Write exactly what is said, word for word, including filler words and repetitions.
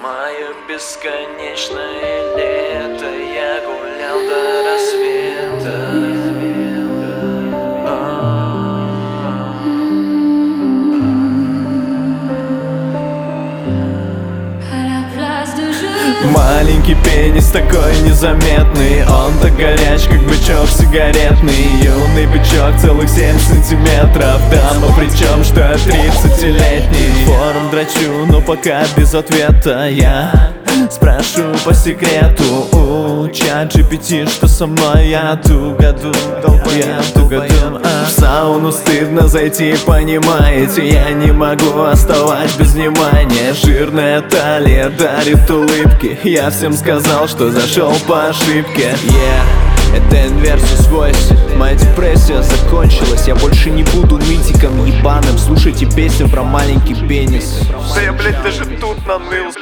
Мое бесконечное лето, я гулял до рассвета. Маленький пенис такой незаметный, он так горяч, как бычок сигаретный. Юный бычок целых семь сантиметров, дама причем что тридцатилетний. Форум драчу, но пока без ответа. Я спрошу по секрету у чат джи пи ти, что со мной я тугоду, я тугоду. А в сауну стыдно зайти, понимаете, я не могу оставать без внимания. Жирная талия дарит улыбки, я всем сказал, что зашел по ошибке. Yeah, это Inversus Voice. Моя депрессия закончилась, я больше не буду нытиком ебаным. Слушайте песню про маленький пенис. Да я, блядь, даже тут наныл.